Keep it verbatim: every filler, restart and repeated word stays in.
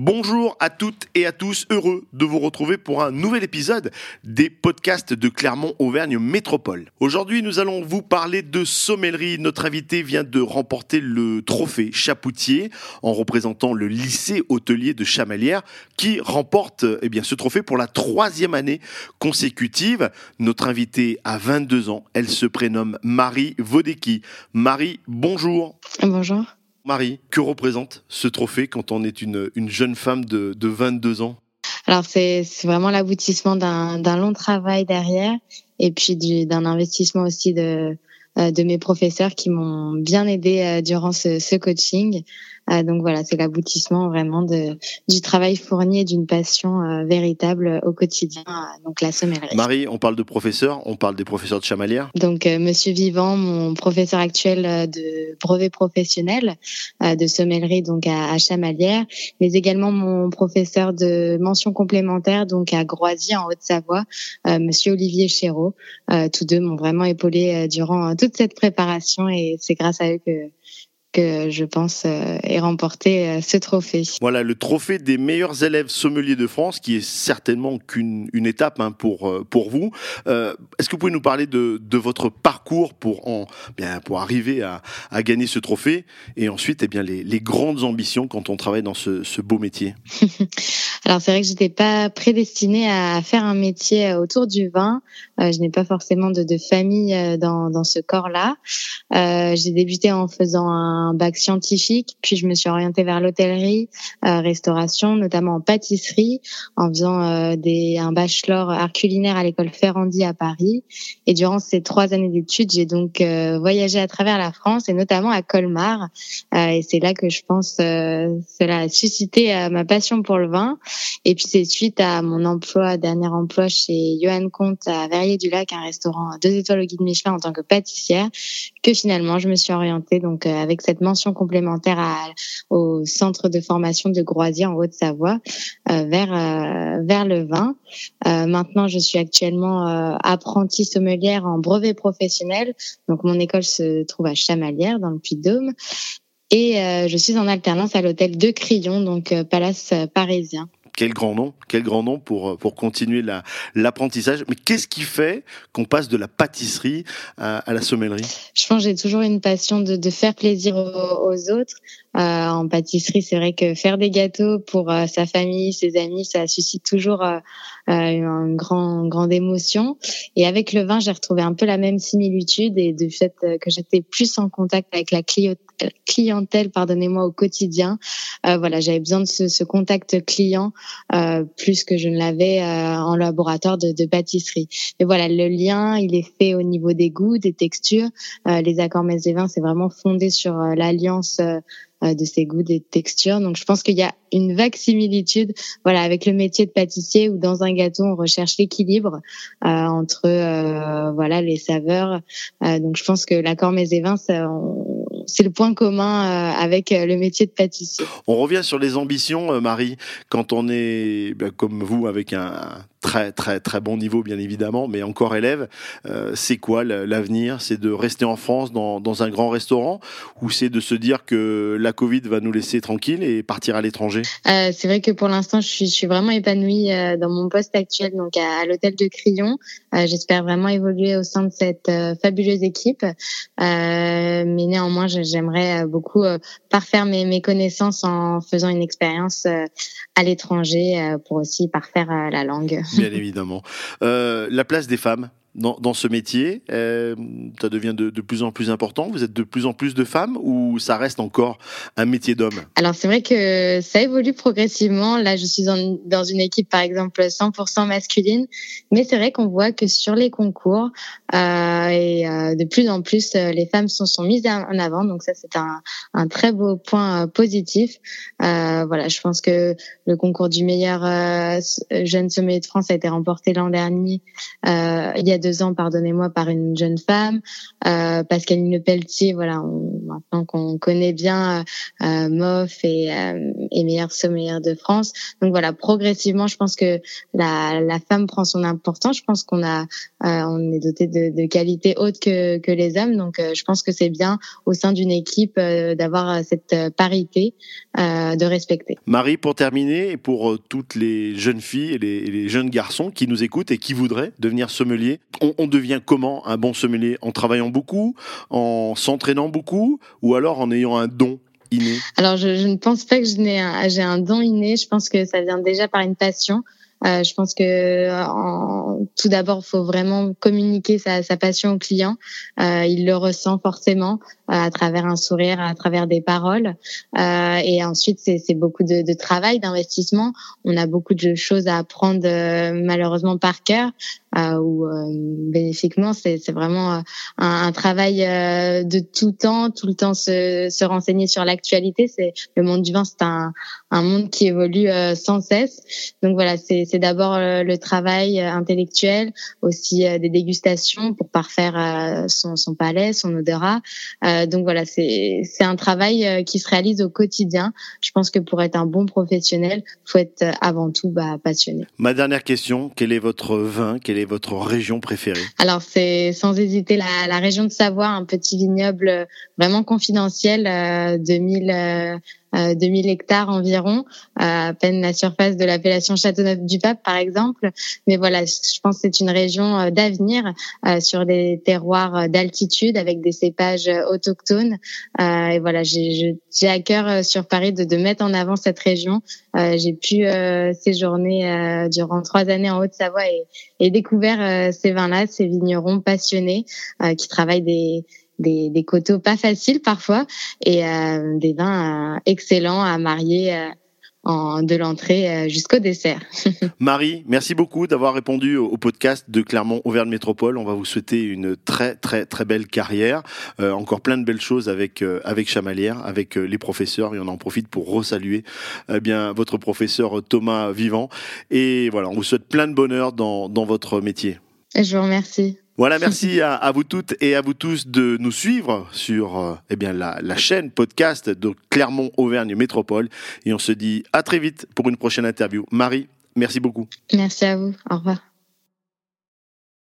Bonjour à toutes et à tous, heureux de vous retrouver pour un nouvel épisode des podcasts de Clermont-Auvergne Métropole. Aujourd'hui, nous allons vous parler de sommellerie. Notre invité vient de remporter le trophée Chapoutier en représentant le lycée hôtelier de Chamalières qui remporte eh bien, ce trophée pour la troisième année consécutive. Notre invitée a vingt-deux ans, elle se prénomme Marie Vodecki. Marie, bonjour. Bonjour. Marie, que représente ce trophée quand on est une, une jeune femme de, de vingt-deux ans ? Alors, c'est, c'est vraiment l'aboutissement d'un, d'un long travail derrière et puis du, d'un investissement aussi de, de mes professeurs qui m'ont bien aidé durant ce, ce coaching. Donc voilà, c'est l'aboutissement vraiment de, du travail fourni et d'une passion euh, véritable au quotidien, donc la sommellerie. Marie, on parle de professeurs, on parle des professeurs de Chamalières. Donc euh, Monsieur Vivant, mon professeur actuel euh, de brevet professionnel euh, de sommellerie donc à, à Chamalières, mais également mon professeur de mention complémentaire donc à Groisy en Haute-Savoie, euh, Monsieur Olivier Chéreau. Euh, tous deux m'ont vraiment épaulé euh, durant euh, toute cette préparation et c'est grâce à eux que que je pense euh, ait remporté euh, ce trophée. Voilà, le trophée des meilleurs élèves sommeliers de France, qui est certainement qu'une une étape hein, pour euh, pour vous. Euh, est-ce que vous pouvez nous parler de de votre parcours pour en bien pour arriver à à gagner ce trophée et ensuite eh bien les les grandes ambitions quand on travaille dans ce ce beau métier? Alors c'est vrai que j'étais pas prédestinée à faire un métier autour du vin. Euh, je n'ai pas forcément de, de famille dans, dans ce corps-là. Euh, j'ai débuté en faisant un bac scientifique, puis je me suis orientée vers l'hôtellerie, euh, restauration, notamment en pâtisserie, en faisant euh, des, un bachelor art culinaire à l'école Ferrandi à Paris. Et durant ces trois années d'études, j'ai donc euh, voyagé à travers la France et notamment à Colmar. Euh, et c'est là que je pense euh, cela a suscité euh, ma passion pour le vin. Et puis c'est suite à mon emploi, dernier emploi chez Johan Comte à Verrier-du-Lac, un restaurant à deux étoiles au guide Michelin en tant que pâtissière, que finalement je me suis orientée donc euh, avec cette mention complémentaire à, au centre de formation de Groisy en Haute-Savoie euh, vers euh, vers le vin. Euh, maintenant je suis actuellement euh, apprentie sommelière en brevet professionnel. Donc mon école se trouve à Chamalières dans le Puy-de-Dôme. Et euh, je suis en alternance à l'hôtel de Crillon, donc euh, Palace euh, parisien. Quel grand nom, quel grand nom pour pour continuer la, l'apprentissage. Mais qu'est-ce qui fait qu'on passe de la pâtisserie à, à la sommellerie ? Je pense que j'ai toujours une passion de, de faire plaisir aux, aux autres. Euh, en pâtisserie, c'est vrai que faire des gâteaux pour euh, sa famille, ses amis, ça suscite toujours euh, euh, une grande grande émotion. Et avec le vin, j'ai retrouvé un peu la même similitude et du fait que j'étais plus en contact avec la clientèle, pardonnez-moi, au quotidien. Euh, voilà, j'avais besoin de ce, ce contact client euh, plus que je ne l'avais euh, en laboratoire de, de pâtisserie. Mais voilà, le lien, il est fait au niveau des goûts, des textures. Euh, les accords mets et vins, c'est vraiment fondé sur euh, l'alliance euh, de ces goûts, des textures. Donc, je pense qu'il y a une vague similitude, voilà, avec le métier de pâtissier où dans un gâteau, on recherche l'équilibre euh, entre, euh, voilà, les saveurs. Euh, donc, je pense que l'accord mets et vins, ça, on, c'est le point commun euh, avec le métier de pâtissier. On revient sur les ambitions, Marie, quand on est, ben, comme vous, avec un très très très bon niveau bien évidemment, mais encore élève, euh, c'est quoi l'avenir ? C'est de rester en France dans, dans un grand restaurant ou c'est de se dire que la Covid va nous laisser tranquille et partir à l'étranger ? euh, C'est vrai que pour l'instant, je suis, je suis vraiment épanouie euh, dans mon poste actuel, donc à, à l'hôtel de Crillon. Euh, j'espère vraiment évoluer au sein de cette euh, fabuleuse équipe, euh, mais néanmoins, j'aimerais beaucoup euh, parfaire mes, mes connaissances en faisant une expérience euh, à l'étranger euh, pour aussi parfaire euh, la langue. Bien évidemment. Euh, la place des femmes dans, dans ce métier, euh, ça devient de, de plus en plus important. Vous êtes de plus en plus de femmes ou ça reste encore un métier d'homme ? Alors c'est vrai que ça évolue progressivement. Là, je suis dans, dans une équipe par exemple cent pour cent masculine, mais c'est vrai qu'on voit que sur les concours euh, et euh, de plus en plus euh, les femmes sont, sont mises en avant. Donc ça c'est un, un très beau point euh, positif. Euh, voilà, je pense que le concours du meilleur euh, jeune sommelier de France a été remporté l'an dernier, euh, il y a deux ans, pardonnez-moi, par une jeune femme, euh, Pascaline Lepelletier. Voilà, on, maintenant qu'on connaît bien euh, M O F et, euh, et meilleure sommelière de France. Donc voilà, progressivement, je pense que la, la femme prend son importance. Je pense qu'on a, euh, on est doté de, de qualités autres que, que les hommes. Donc euh, je pense que c'est bien au sein d'une équipe euh, d'avoir cette parité, euh, de respecter. Marie, pour terminer, et pour euh, toutes les jeunes filles et les, et les jeunes garçons qui nous écoutent et qui voudraient devenir sommelier, on, on devient comment un bon sommelier? En travaillant beaucoup, en s'entraînant beaucoup, ou alors en ayant un don inné? Alors, je, je ne pense pas que je n'ai un, j'ai un don inné. Je pense que ça vient déjà par une passion. Euh, je pense que en, tout d'abord, il faut vraiment communiquer sa, sa passion au client. Euh, il le ressent forcément euh, à travers un sourire, à travers des paroles. Euh, et ensuite, c'est, c'est beaucoup de, de travail, d'investissement. On a beaucoup de choses à apprendre euh, malheureusement par cœur. Euh, ou euh, bénéfiquement, c'est, c'est vraiment un, un travail euh, de tout temps, tout le temps se, se renseigner sur l'actualité. C'est le monde du vin, c'est un, un monde qui évolue euh, sans cesse. Donc voilà, c'est, c'est d'abord euh, le travail euh, intellectuel, aussi euh, des dégustations pour parfaire euh, son, son palais, son odorat. Euh, donc voilà, c'est, c'est un travail euh, qui se réalise au quotidien. Je pense que pour être un bon professionnel, faut être euh, avant tout bah, passionné. Ma dernière question, quel est votre vin? Quelle est votre région préférée? Alors c'est sans hésiter la, la région de Savoie, un petit vignoble vraiment confidentiel, euh, deux mille euh, euh, deux mille hectares environ, euh, à peine la surface de l'appellation Châteauneuf-du-Pape par exemple. Mais voilà, je pense que c'est une région euh, d'avenir euh, sur des terroirs d'altitude avec des cépages autochtones. Euh, et voilà, j'ai, j'ai à cœur euh, sur Paris de, de mettre en avant cette région. Euh, j'ai pu euh, séjourner euh, durant trois années en Haute-Savoie et, et découvert euh, ces vins-là, ces vignerons passionnés euh, qui travaillent des des, des coteaux pas faciles parfois et euh, des vins euh, excellents à marier euh, en, de l'entrée euh, jusqu'au dessert. Marie, merci beaucoup d'avoir répondu au, au podcast de Clermont Auvergne Métropole. On va vous souhaiter une très très très belle carrière, euh, encore plein de belles choses avec euh, avec Chamalières, avec euh, les professeurs, et on en profite pour resaluer eh bien votre professeur Thomas Vivant. Et voilà, on vous souhaite plein de bonheur dans dans votre métier. Je vous remercie. Voilà, merci à, à vous toutes et à vous tous de nous suivre sur euh, eh bien la, la chaîne podcast de Clermont Auvergne Métropole. Et on se dit à très vite pour une prochaine interview. Marie, merci beaucoup. Merci à vous. Au revoir.